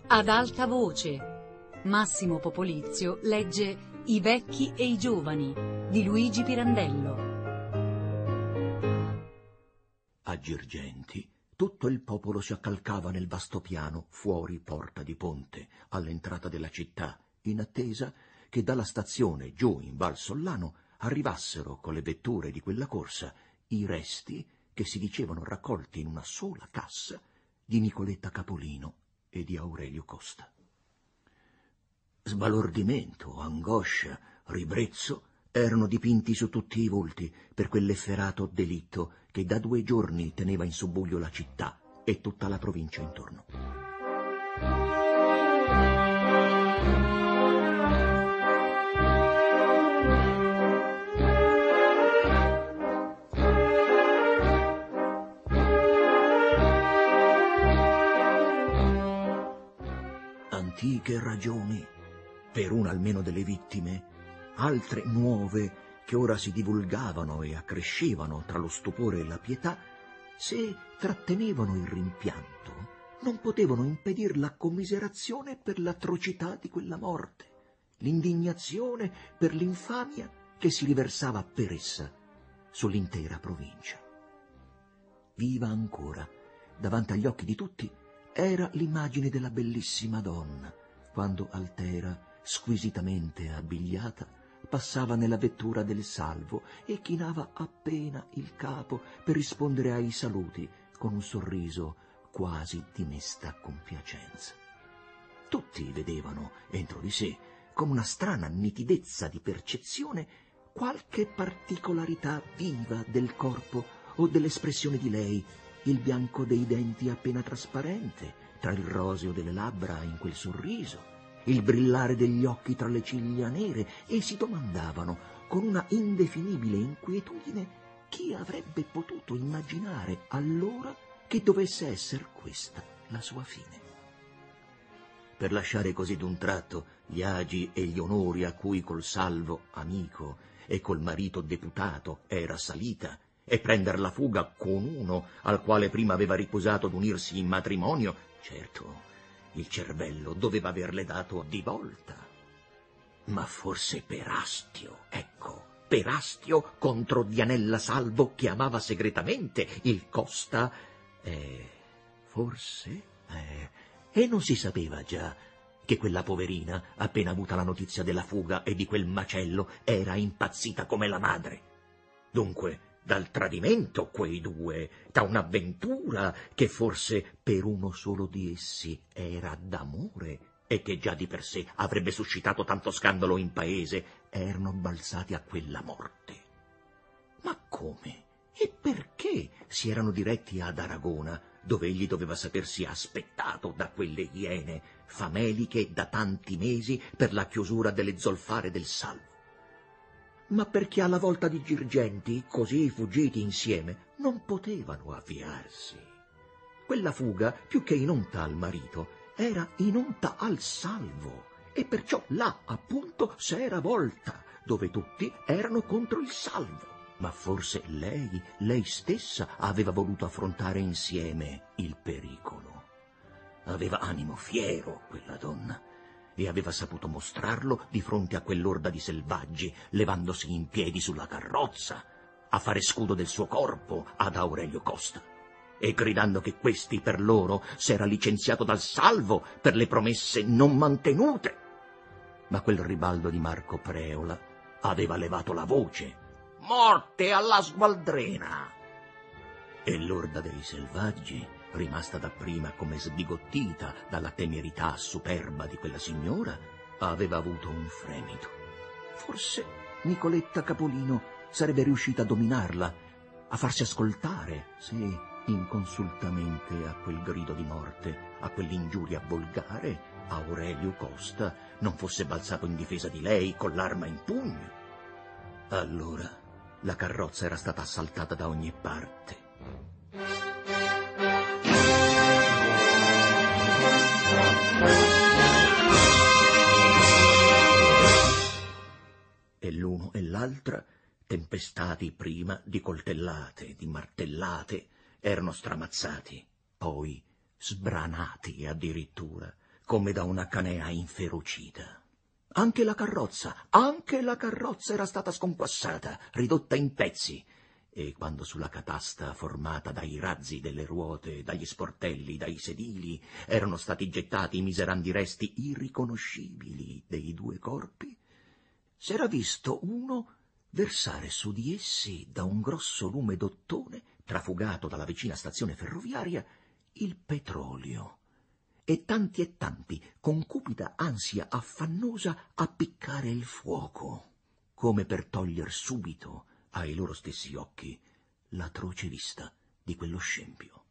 Ad alta voce, Massimo Popolizio legge I vecchi e i giovani di Luigi Pirandello. A Girgenti tutto il popolo si accalcava nel vasto piano fuori Porta di Ponte, all'entrata della città, in attesa che dalla stazione giù in Val Sollano arrivassero con le vetture di quella corsa i resti che si dicevano raccolti in una sola cassa di Nicoletta Capolino e di Aurelio Costa. Sbalordimento, angoscia, ribrezzo erano dipinti su tutti i volti per quell'efferato delitto che da 2 giorni teneva in subbuglio la città e tutta la provincia intorno. Antiche ragioni per una almeno delle vittime, altre nuove che ora si divulgavano e accrescevano tra lo stupore e la pietà, se trattenevano il rimpianto, non potevano impedir la commiserazione per l'atrocità di quella morte, l'indignazione per l'infamia che si riversava per essa sull'intera provincia. Viva ancora, davanti agli occhi di tutti, era l'immagine della bellissima donna, quando altera, squisitamente abbigliata, passava nella vettura del salvo e chinava appena il capo per rispondere ai saluti con un sorriso quasi di mesta compiacenza. Tutti vedevano, entro di sé, con una strana nitidezza di percezione, qualche particolarità viva del corpo o dell'espressione di lei, il bianco dei denti appena trasparente tra il roseo delle labbra in quel sorriso, il brillare degli occhi tra le ciglia nere, e si domandavano con una indefinibile inquietudine chi avrebbe potuto immaginare allora che dovesse essere questa la sua fine. Per lasciare così d'un tratto gli agi e gli onori a cui col salvo amico e col marito deputato era salita, e prender la fuga con uno al quale prima aveva ricusato d'unirsi in matrimonio, certo, il cervello doveva averle dato di volta. Ma forse per Astio, ecco, per Astio contro Dianella Salvo che amava segretamente il Costa, forse, e non si sapeva già che quella poverina, appena avuta la notizia della fuga e di quel macello, era impazzita come la madre. Dunque, dal tradimento quei 2, da un'avventura che forse per uno solo di essi era d'amore e che già di per sé avrebbe suscitato tanto scandalo in paese, erano balzati a quella morte. Ma come e perché si erano diretti ad Aragona, dove egli doveva sapersi aspettato da quelle iene fameliche da tanti mesi per la chiusura delle zolfare del salvo? Ma perché alla volta di Girgenti, così fuggiti insieme, non potevano avviarsi. Quella fuga, più che in onta al marito, era in onta al salvo, e perciò là, appunto, s'era volta, dove tutti erano contro il salvo. Ma forse lei stessa aveva voluto affrontare insieme il pericolo. Aveva animo fiero quella donna, e aveva saputo mostrarlo di fronte a quell'orda di selvaggi, levandosi in piedi sulla carrozza, a fare scudo del suo corpo ad Aurelio Costa, e gridando che questi per loro s'era licenziato dal salvo per le promesse non mantenute. Ma quel ribaldo di Marco Preola aveva levato la voce: «Morte alla sgualdrena!» E l'orda dei selvaggi, rimasta dapprima come sbigottita dalla temerità superba di quella signora, aveva avuto un fremito. Forse Nicoletta Capolino sarebbe riuscita a dominarla, a farsi ascoltare, se inconsultamente a quel grido di morte, a quell'ingiuria volgare, Aurelio Costa non fosse balzato in difesa di lei con l'arma in pugno. Allora la carrozza era stata assaltata da ogni parte. E l'uno e l'altra, tempestati prima di coltellate, di martellate, erano stramazzati, poi sbranati addirittura, come da una canea inferocita. Anche la carrozza era stata sconquassata, ridotta in pezzi, e quando sulla catasta formata dai razzi delle ruote, dagli sportelli, dai sedili, erano stati gettati i miserandi resti irriconoscibili dei due corpi, s'era visto uno versare su di essi da un grosso lume d'ottone, trafugato dalla vicina stazione ferroviaria, il petrolio, e tanti, con cupida ansia affannosa, appiccare il fuoco, come per toglier subito ai loro stessi occhi l'atroce vista di quello scempio.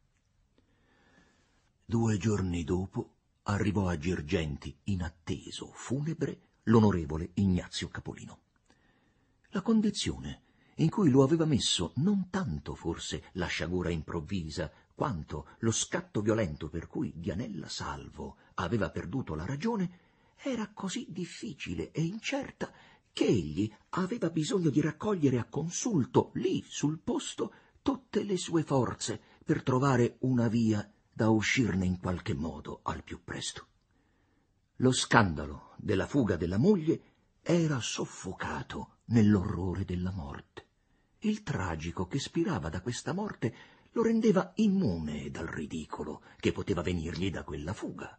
2 giorni dopo arrivò a Girgenti, inatteso, funebre, l'onorevole Ignazio Capolino. La condizione in cui lo aveva messo non tanto forse la sciagura improvvisa, quanto lo scatto violento per cui Dianella Salvo aveva perduto la ragione, era così difficile e incerta che egli aveva bisogno di raccogliere a consulto, lì sul posto, tutte le sue forze per trovare una via da uscirne in qualche modo al più presto. Lo scandalo della fuga della moglie era soffocato nell'orrore della morte. Il tragico che spirava da questa morte lo rendeva immune dal ridicolo che poteva venirgli da quella fuga.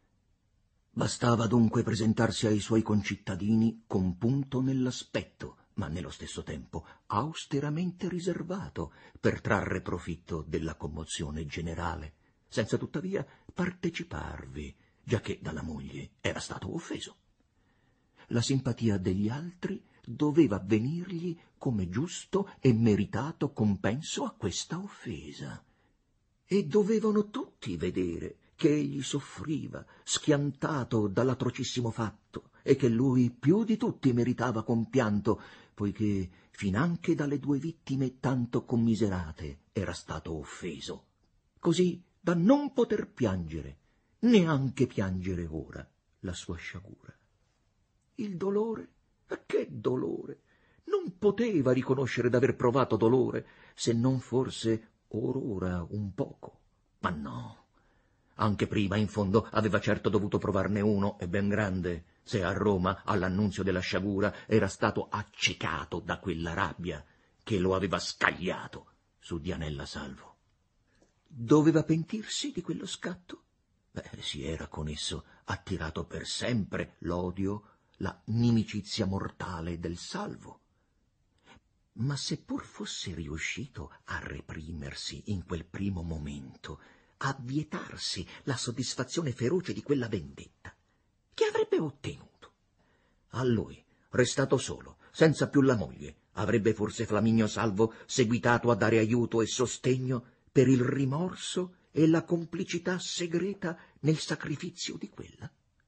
Bastava dunque presentarsi ai suoi concittadini compunto nell'aspetto, ma nello stesso tempo austeramente riservato, per trarre profitto della commozione generale, senza tuttavia parteciparvi, giacché dalla moglie era stato offeso. La simpatia degli altri doveva venirgli come giusto e meritato compenso a questa offesa, e dovevano tutti vedere che egli soffriva, schiantato dall'atrocissimo fatto, e che lui più di tutti meritava compianto, poiché finanche dalle 2 vittime tanto commiserate era stato offeso, così da non poter piangere, neanche piangere ora, la sua sciagura. Il dolore? Che dolore! Non poteva riconoscere d'aver provato dolore, se non forse or ora un poco. Ma no, anche prima, in fondo, aveva certo dovuto provarne uno, e ben grande, se a Roma, all'annunzio della sciagura, era stato accecato da quella rabbia che lo aveva scagliato su Dianella Salvo. Doveva pentirsi di quello scatto? Si era con esso attirato per sempre l'odio, la nimicizia mortale del Salvo. Ma seppur fosse riuscito a reprimersi in quel primo momento, a vietarsi la soddisfazione feroce di quella vendetta, che avrebbe ottenuto? A lui, restato solo, senza più la moglie, avrebbe forse Flaminio Salvo seguitato a dare aiuto e sostegno per il rimorso e la complicità segreta nel sacrificio di quella?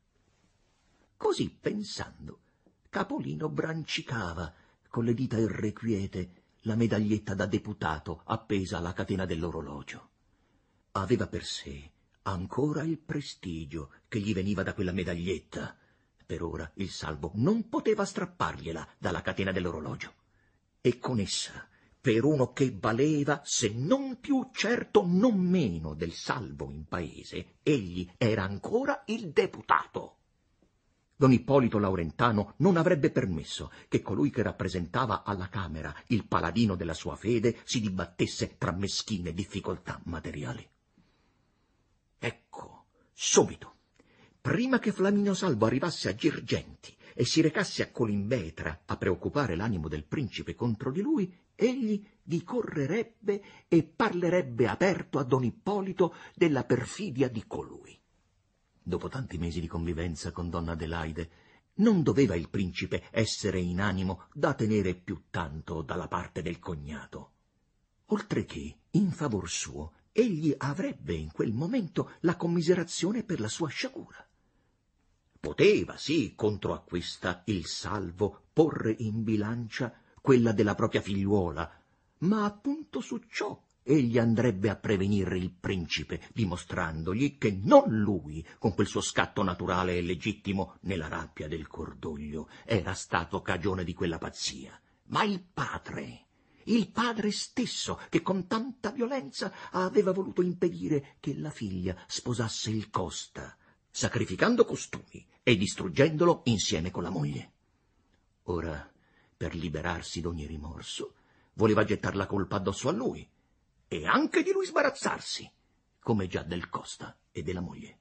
Così pensando, Capolino brancicava con le dita irrequiete la medaglietta da deputato appesa alla catena dell'orologio. Aveva per sé ancora il prestigio che gli veniva da quella medaglietta. Per ora il Salvo non poteva strappargliela dalla catena dell'orologio. E con essa, per uno che valeva, se non più, certo non meno del Salvo in paese, egli era ancora il deputato. Don Ippolito Laurentano non avrebbe permesso che colui che rappresentava alla Camera il paladino della sua fede si dibattesse tra meschine difficoltà materiali. Ecco, subito, prima che Flaminio Salvo arrivasse a Girgenti e si recasse a Colimbetra a preoccupare l'animo del principe contro di lui, egli vi correrebbe e parlerebbe aperto a Don Ippolito della perfidia di colui. Dopo tanti mesi di convivenza con donna Adelaide, non doveva il principe essere in animo da tenere più tanto dalla parte del cognato. Oltre che, in favor suo, egli avrebbe in quel momento la commiserazione per la sua sciagura. Poteva, sì, contro a questa il Salvo porre in bilancia quella della propria figliuola, ma appunto su ciò egli andrebbe a prevenire il principe, dimostrandogli che non lui, con quel suo scatto naturale e legittimo nella rabbia del cordoglio, era stato cagione di quella pazzia, ma il padre stesso, che con tanta violenza aveva voluto impedire che la figlia sposasse il Costa, sacrificando costumi e distruggendolo insieme con la moglie. Ora, per liberarsi d'ogni rimorso, voleva gettar la colpa addosso a lui e anche di lui sbarazzarsi, come già del Costa e della moglie.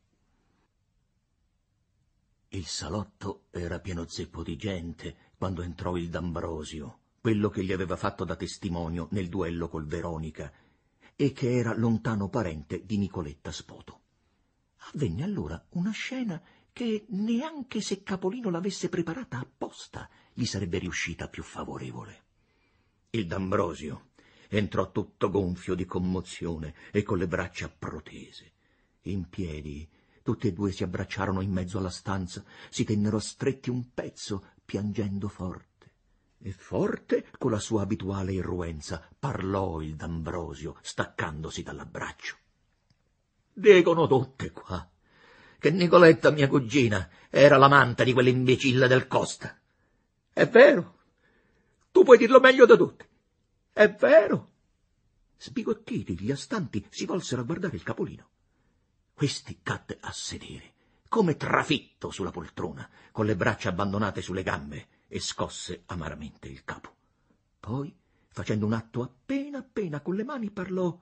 Il salotto era pieno zeppo di gente quando entrò il D'Ambrosio, quello che gli aveva fatto da testimonio nel duello col Veronica e che era lontano parente di Nicoletta Spoto. Avvenne allora una scena che neanche se Capolino l'avesse preparata apposta gli sarebbe riuscita più favorevole. Il D'Ambrosio entrò tutto gonfio di commozione e con le braccia protese. In piedi, tutti e due si abbracciarono in mezzo alla stanza, si tennero stretti un pezzo, piangendo forte. E forte, con la sua abituale irruenza, parlò il D'Ambrosio, staccandosi dall'abbraccio. Dicono tutte qua che Nicoletta, mia cugina, era l'amante di quell'imbecille del Costa. È vero? Tu puoi dirlo meglio di tutti. È vero? Sbigottiti, gli astanti si volsero a guardare il Capolino. Questi cadde a sedere, come trafitto sulla poltrona, con le braccia abbandonate sulle gambe, e scosse amaramente il capo. Poi, facendo un atto appena con le mani, parlò: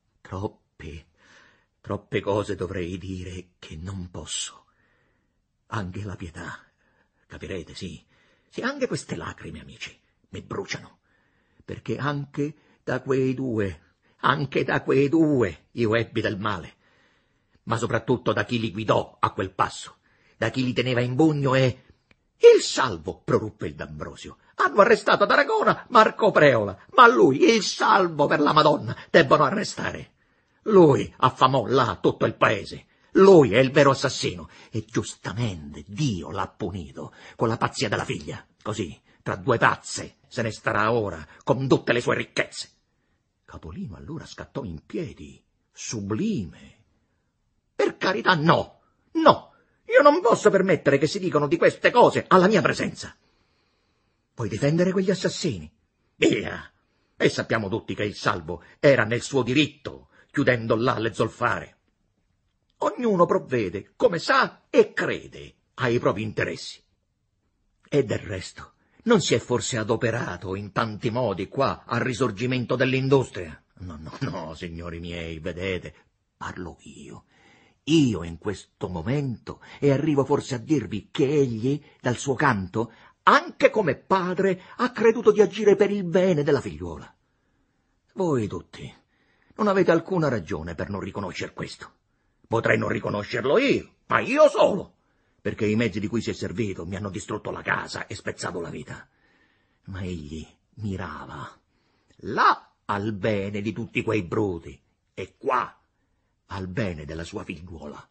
troppe cose dovrei dire che non posso. Anche la pietà, capirete, sì, anche queste lacrime, amici, mi bruciano, perché anche da quei due io ebbi del male, ma soprattutto da chi li guidò a quel passo, da chi li teneva in pugno e... Il Salvo, proruppe il D'Ambrosio. Hanno arrestato ad Aragona Marco Preola, ma lui, il Salvo, per la Madonna, debbono arrestare. Lui affamò là tutto il paese. Lui è il vero assassino e giustamente Dio l'ha punito con la pazzia della figlia. Così, tra due pazze, se ne starà ora con tutte le sue ricchezze. Capolino allora scattò in piedi, sublime. Per carità, no! Io non posso permettere che si dicano di queste cose alla mia presenza. Vuoi difendere quegli assassini? Via! E sappiamo tutti che il Salvo era nel suo diritto, chiudendo là le zolfare. Ognuno provvede, come sa e crede, ai propri interessi. E del resto, non si è forse adoperato in tanti modi qua al risorgimento dell'industria? No, signori miei, vedete, parlo io in questo momento, e arrivo forse a dirvi che egli, dal suo canto, anche come padre, ha creduto di agire per il bene della figliuola. Voi tutti non avete alcuna ragione per non riconoscer questo. Potrei non riconoscerlo io, ma io solo, perché i mezzi di cui si è servito mi hanno distrutto la casa e spezzato la vita. Ma egli mirava là al bene di tutti quei bruti e qua al bene della sua figliuola.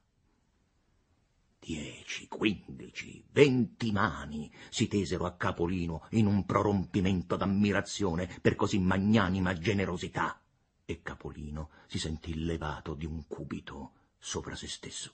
10, 15, 20 mani si tesero a Capolino in un prorompimento d'ammirazione per così magnanima generosità, e Capolino si sentì levato di un cubito sopra se stesso.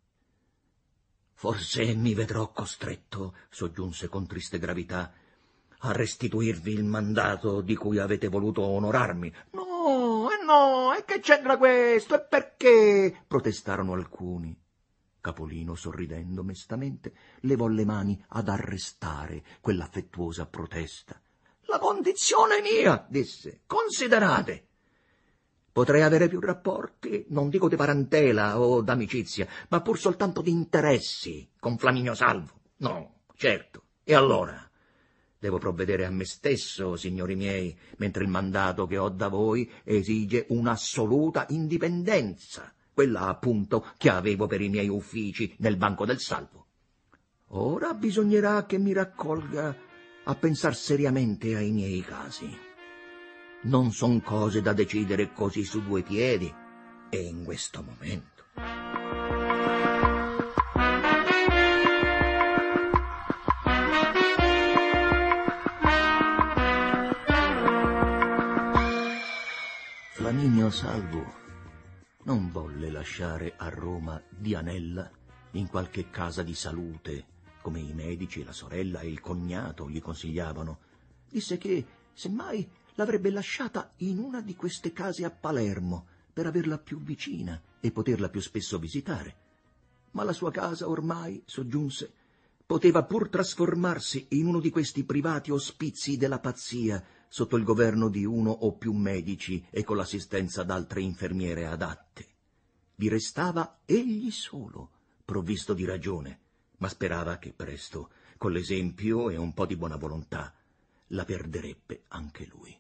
Forse mi vedrò costretto, soggiunse con triste gravità, a restituirvi il mandato di cui avete voluto onorarmi. No, e che c'entra questo? E perché? Protestarono alcuni. Capolino, sorridendo mestamente, levò le mani ad arrestare quell'affettuosa protesta. La condizione mia, disse, considerate. Potrei avere più rapporti, non dico di parentela o d'amicizia, ma pur soltanto di interessi con Flaminio Salvo. No, certo. E allora? Devo provvedere a me stesso, signori miei, mentre il mandato che ho da voi esige un'assoluta indipendenza, quella appunto che avevo per i miei uffici nel Banco del Salvo. Ora bisognerà che mi raccolga a pensar seriamente ai miei casi. Non son cose da decidere così su due piedi e in questo momento. Flaminio Salvo non volle lasciare a Roma Dianella in qualche casa di salute, come i medici, la sorella e il cognato gli consigliavano. Disse che, semmai, l'avrebbe lasciata in una di queste case a Palermo per averla più vicina e poterla più spesso visitare. Ma la sua casa ormai, soggiunse, poteva pur trasformarsi in uno di questi privati ospizi della pazzia, sotto il governo di uno o più medici e con l'assistenza d'altre infermiere adatte. Vi restava egli solo, provvisto di ragione, ma sperava che presto, con l'esempio e un po' di buona volontà, la perderebbe anche lui.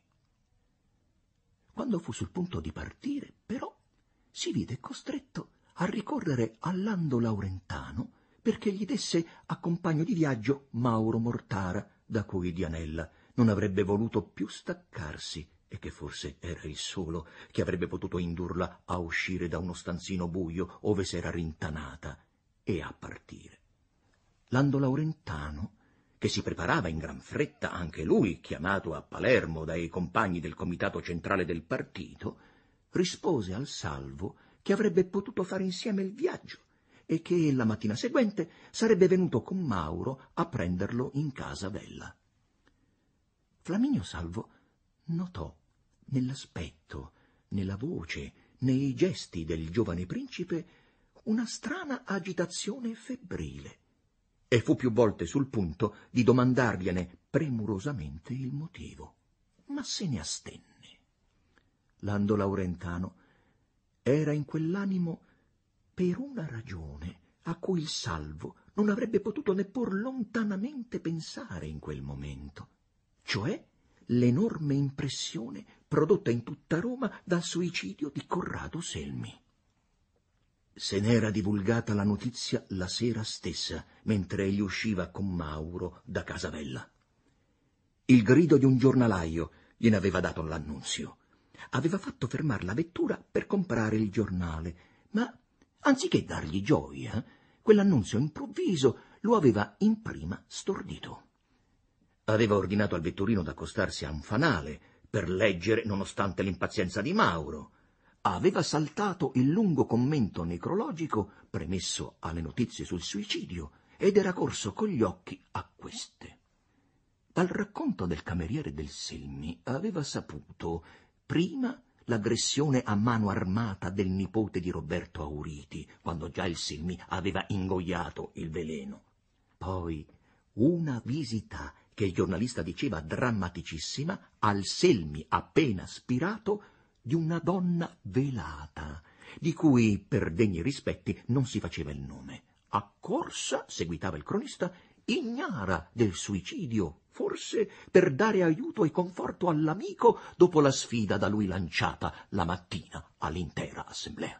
Quando fu sul punto di partire, però, si vide costretto a ricorrere a Lando Laurentano perché gli desse a compagno di viaggio Mauro Mortara, da cui Dianella non avrebbe voluto più staccarsi e che forse era il solo che avrebbe potuto indurla a uscire da uno stanzino buio ove s'era rintanata e a partire. Lando Laurentano, che si preparava in gran fretta, anche lui chiamato a Palermo dai compagni del comitato centrale del partito, rispose al salvo che avrebbe potuto fare insieme il viaggio e che la mattina seguente sarebbe venuto con Mauro a prenderlo in casa Vella. Flaminio Salvo notò nell'aspetto, nella voce, nei gesti del giovane principe una strana agitazione febbrile e fu più volte sul punto di domandargliene premurosamente il motivo, ma se ne astenne. Lando Laurentano era in quell'animo per una ragione a cui il salvo non avrebbe potuto neppur lontanamente pensare in quel momento, cioè l'enorme impressione prodotta in tutta Roma dal suicidio di Corrado Selmi. Se n'era divulgata la notizia la sera stessa, mentre egli usciva con Mauro da Casavella. Il grido di un giornalaio gliene aveva dato l'annunzio. Aveva fatto fermar la vettura per comprare il giornale, ma anziché dargli gioia, quell'annunzio improvviso lo aveva in prima stordito. Aveva ordinato al vetturino d'accostarsi a un fanale per leggere nonostante l'impazienza di Mauro. Aveva saltato il lungo commento necrologico premesso alle notizie sul suicidio ed era corso con gli occhi a queste. Dal racconto del cameriere del Selmi aveva saputo prima l'aggressione a mano armata del nipote di Roberto Auriti, quando già il Selmi aveva ingoiato il veleno. Poi una visita che il giornalista diceva drammaticissima al Selmi appena spirato di una donna velata, di cui per degni rispetti non si faceva il nome. Accorsa, seguitava il cronista, ignara del suicidio, forse per dare aiuto e conforto all'amico dopo la sfida da lui lanciata la mattina all'intera assemblea.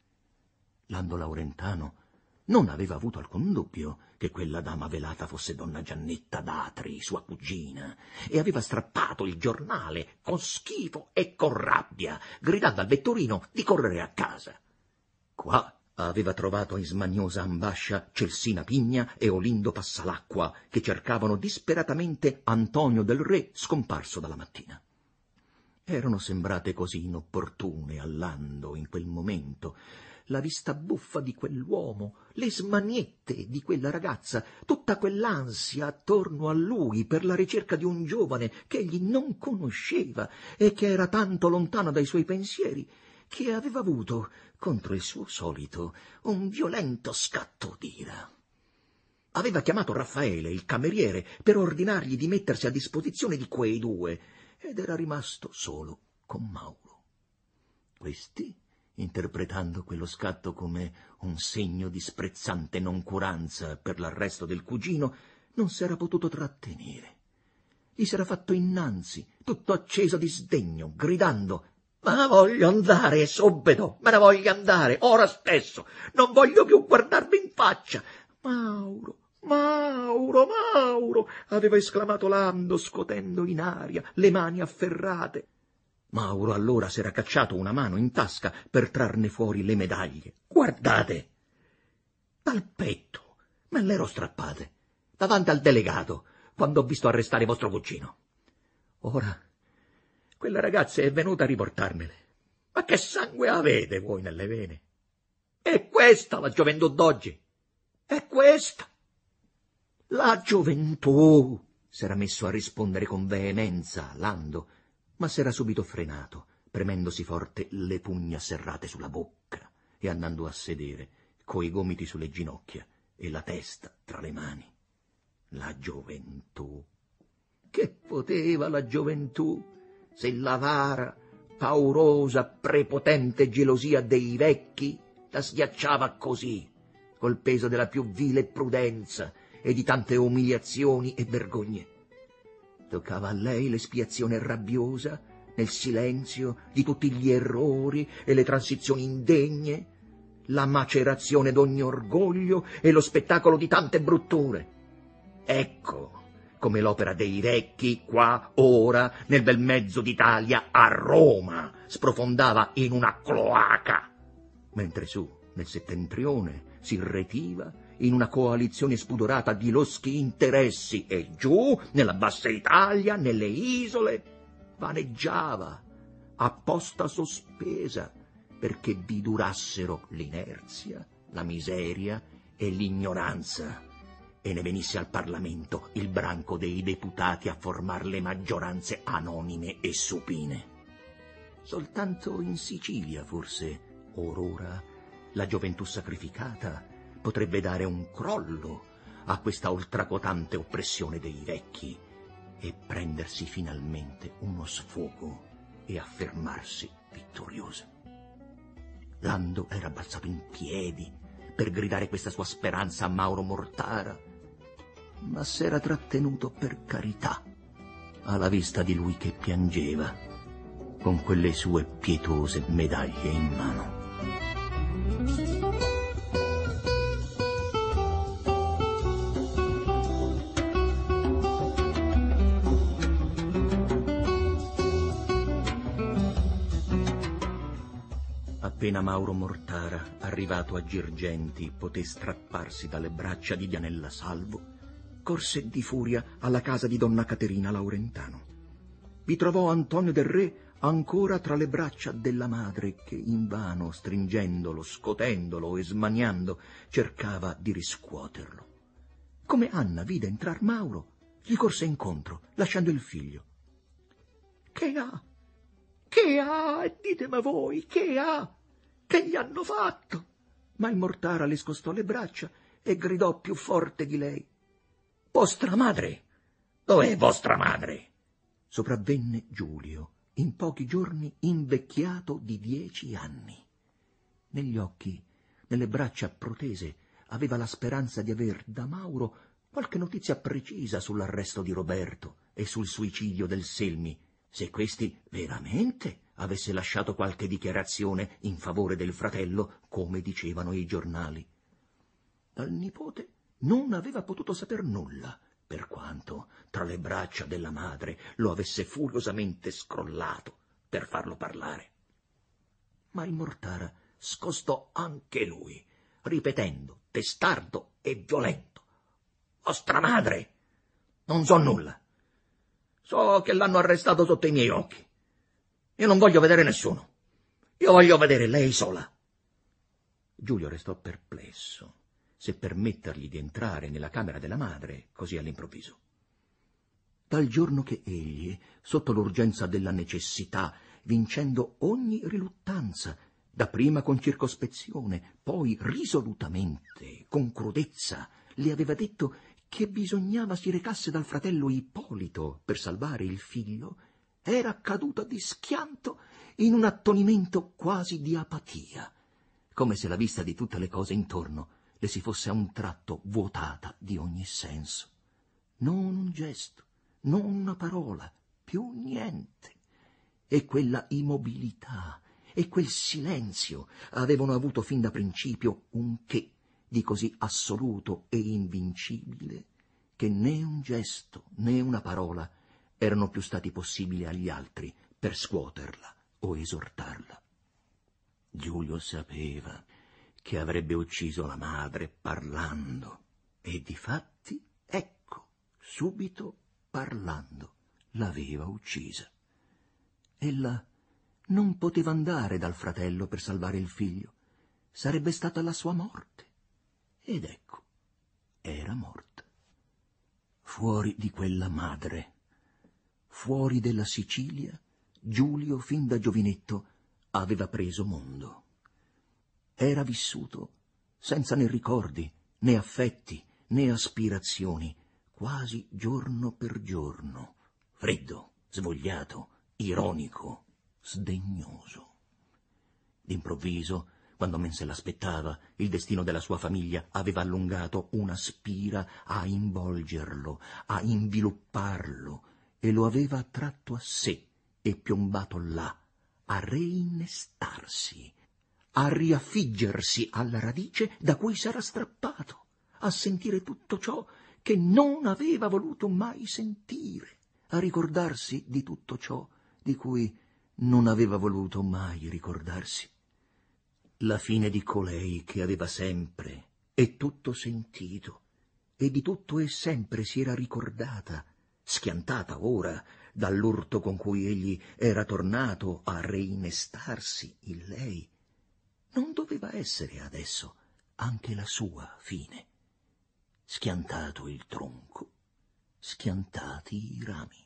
Lando Laurentano non aveva avuto alcun dubbio che quella dama velata fosse donna Giannetta d'Atri, sua cugina, e aveva strappato il giornale con schifo e con rabbia, gridando al vetturino di correre a casa. Qua aveva trovato in smaniosa ambascia Celsina Pigna e Olindo Passalacqua, che cercavano disperatamente Antonio del Re, scomparso dalla mattina. Erano sembrate così inopportune a Lando in quel momento la vista buffa di quell'uomo, le smaniette di quella ragazza, tutta quell'ansia attorno a lui per la ricerca di un giovane che egli non conosceva e che era tanto lontano dai suoi pensieri, che aveva avuto, contro il suo solito, un violento scatto d'ira. Aveva chiamato Raffaele, il cameriere, per ordinargli di mettersi a disposizione di quei due, ed era rimasto solo con Mauro. Questi, interpretando quello scatto come un segno di sprezzante noncuranza per l'arresto del cugino, non s'era potuto trattenere. Gli s'era fatto innanzi, tutto acceso di sdegno, gridando: «Ma ne voglio andare subito, me ne voglio andare, ora stesso, non voglio più guardarmi in faccia!» «Mauro, Mauro, Mauro!» aveva esclamato Lando, scotendo in aria le mani afferrate. Mauro allora s'era cacciato una mano in tasca per trarne fuori le medaglie. «Guardate! Dal petto me le ero strappate, davanti al delegato, quando ho visto arrestare vostro cugino. Ora quella ragazza è venuta a riportarmele. Ma che sangue avete voi nelle vene? È questa la gioventù d'oggi! È questa! La gioventù!» s'era messo a rispondere con veemenza Lando, ma s'era subito frenato, premendosi forte le pugna serrate sulla bocca e andando a sedere, coi gomiti sulle ginocchia e la testa tra le mani. La gioventù. Che poteva la gioventù se l'avara, paurosa, prepotente gelosia dei vecchi la schiacciava così, col peso della più vile prudenza e di tante umiliazioni e vergogne. Toccava a lei l'espiazione rabbiosa nel silenzio di tutti gli errori e le transizioni indegne, la macerazione d'ogni orgoglio e lo spettacolo di tante brutture. Ecco come l'opera dei vecchi qua, ora, nel bel mezzo d'Italia, a Roma, sprofondava in una cloaca, mentre su, nel settentrione, si irretiva in una coalizione spudorata di loschi interessi e giù, nella bassa Italia, nelle isole, vaneggiava, apposta sospesa, perché vi durassero l'inerzia, la miseria e l'ignoranza, e ne venisse al Parlamento il branco dei deputati a formar le maggioranze anonime e supine. Soltanto in Sicilia, forse, or ora, la gioventù sacrificata potrebbe dare un crollo a questa oltracotante oppressione dei vecchi e prendersi finalmente uno sfogo e affermarsi vittoriosa. Lando era balzato in piedi per gridare questa sua speranza a Mauro Mortara, ma s'era trattenuto per carità alla vista di lui che piangeva con quelle sue pietose medaglie in mano. Appena Mauro Mortara, arrivato a Girgenti, poté strapparsi dalle braccia di Dianella Salvo, corse di furia alla casa di donna Caterina Laurentano. Vi trovò Antonio del Re ancora tra le braccia della madre che invano, stringendolo, scotendolo e smaniando, cercava di riscuoterlo. Come Anna vide entrar Mauro, gli corse incontro, lasciando il figlio. «Che ha? Che ha? Ditemi voi, che ha? Che gli hanno fatto?» Ma il Mortara le scostò le braccia e gridò più forte di lei: «Vostra madre? Dov'è vostra madre?» Sopravvenne Giulio, in pochi giorni invecchiato di 10 anni. Negli occhi, nelle braccia protese, aveva la speranza di aver da Mauro qualche notizia precisa sull'arresto di Roberto e sul suicidio del Selmi, se questi veramente avesse lasciato qualche dichiarazione in favore del fratello, come dicevano i giornali. Dal nipote non aveva potuto saper nulla, per quanto tra le braccia della madre lo avesse furiosamente scrollato per farlo parlare. Ma il Mortara scostò anche lui, ripetendo, testardo e violento: «Vostra madre? Non so nulla. So che l'hanno arrestato sotto i miei occhi. Io non voglio vedere nessuno. Io voglio vedere lei sola». Giulio restò perplesso se permettergli di entrare nella camera della madre così all'improvviso. Dal giorno che egli, sotto l'urgenza della necessità, vincendo ogni riluttanza, dapprima con circospezione, poi risolutamente, con crudezza, le aveva detto che bisognava si recasse dal fratello Ippolito per salvare il figlio, era caduta di schianto in un attonimento quasi di apatia, come se la vista di tutte le cose intorno le si fosse a un tratto vuotata di ogni senso. Non un gesto, non una parola, più niente. E quella immobilità e quel silenzio avevano avuto fin da principio un che di così assoluto e invincibile che né un gesto né una parola erano più stati possibili agli altri per scuoterla o esortarla. Giulio sapeva che avrebbe ucciso la madre parlando, e difatti, ecco, subito parlando, l'aveva uccisa. Ella non poteva andare dal fratello per salvare il figlio, sarebbe stata la sua morte. Ed ecco, era morta. Fuori di quella madre, fuori della Sicilia, Giulio fin da giovinetto aveva preso mondo. Era vissuto senza né ricordi, né affetti, né aspirazioni, quasi giorno per giorno, freddo, svogliato, ironico, sdegnoso. D'improvviso, quando men se l'aspettava, il destino della sua famiglia aveva allungato una spira a involgerlo, a invilupparlo, e lo aveva attratto a sé e piombato là, a reinnestarsi, a riaffiggersi alla radice da cui s'era strappato, a sentire tutto ciò che non aveva voluto mai sentire, a ricordarsi di tutto ciò di cui non aveva voluto mai ricordarsi. La fine di colei che aveva sempre e tutto sentito, e di tutto e sempre si era ricordata, schiantata ora dall'urto con cui egli era tornato a reinnestarsi in lei, non doveva essere adesso anche la sua fine. Schiantato il tronco, schiantati i rami.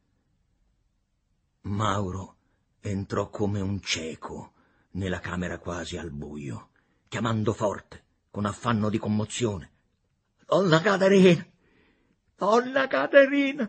Mauro entrò come un cieco nella camera quasi al buio, chiamando forte, con affanno di commozione: «Donna Caterina! Donna Caterina!»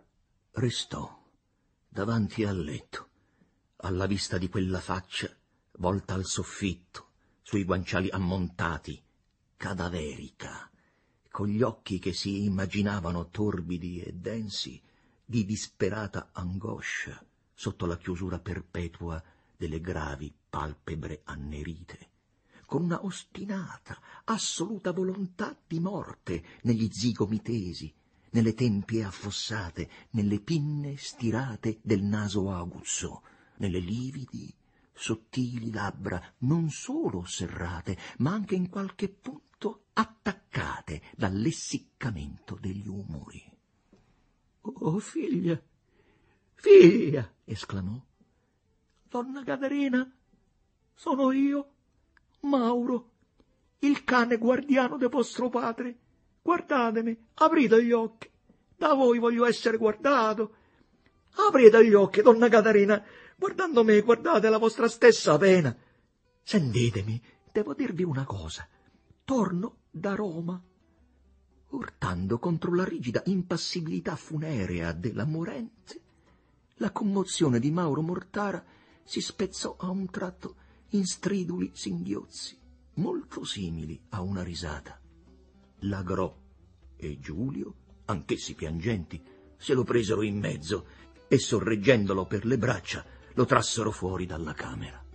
Restò davanti al letto, alla vista di quella faccia volta al soffitto, sui guanciali ammontati, cadaverica, con gli occhi che si immaginavano torbidi e densi di disperata angoscia sotto la chiusura perpetua delle gravi palpebre annerite, con una ostinata, assoluta volontà di morte negli zigomi tesi, nelle tempie affossate, nelle pinne stirate del naso aguzzo, nelle lividi, sottili labbra non solo serrate, ma anche in qualche punto attaccate dall'essiccamento degli umori. «Oh, figlia, figlia!» esclamò. «Donna Caterina, sono io, Mauro, il cane guardiano de vostro padre. Guardatemi, aprite gli occhi, da voi voglio essere guardato. Aprite gli occhi, donna Caterina, guardando me guardate la vostra stessa pena. Sentitemi, devo dirvi una cosa, torno da Roma». Urtando contro la rigida impassibilità funerea della morente, la commozione di Mauro Mortara si spezzò a un tratto in striduli singhiozzi, molto simili a una risata. L'agrò e Giulio, anch'essi piangenti, se lo presero in mezzo e, sorreggendolo per le braccia, lo trassero fuori dalla camera.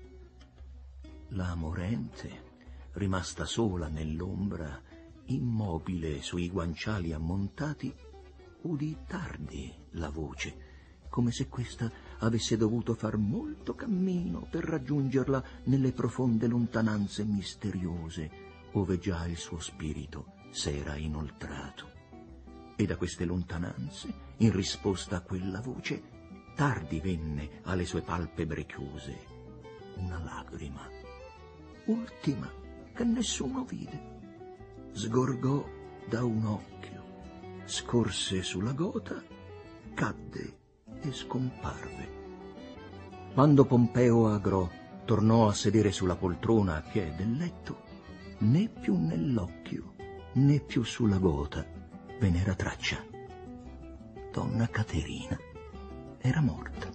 La morente, rimasta sola nell'ombra, immobile sui guanciali ammontati, udì tardi la voce, come se questa avesse dovuto far molto cammino per raggiungerla nelle profonde lontananze misteriose, ove già il suo spirito s'era inoltrato. E da queste lontananze, in risposta a quella voce, tardi venne alle sue palpebre chiuse una lagrima, ultima che nessuno vide. Sgorgò da un occhio, scorse sulla gota, cadde e scomparve. Quando Pompeo Agrò tornò a sedere sulla poltrona a piè del letto, né più nell'occhio né più sulla gota ve n'era traccia. Donna Caterina era morta.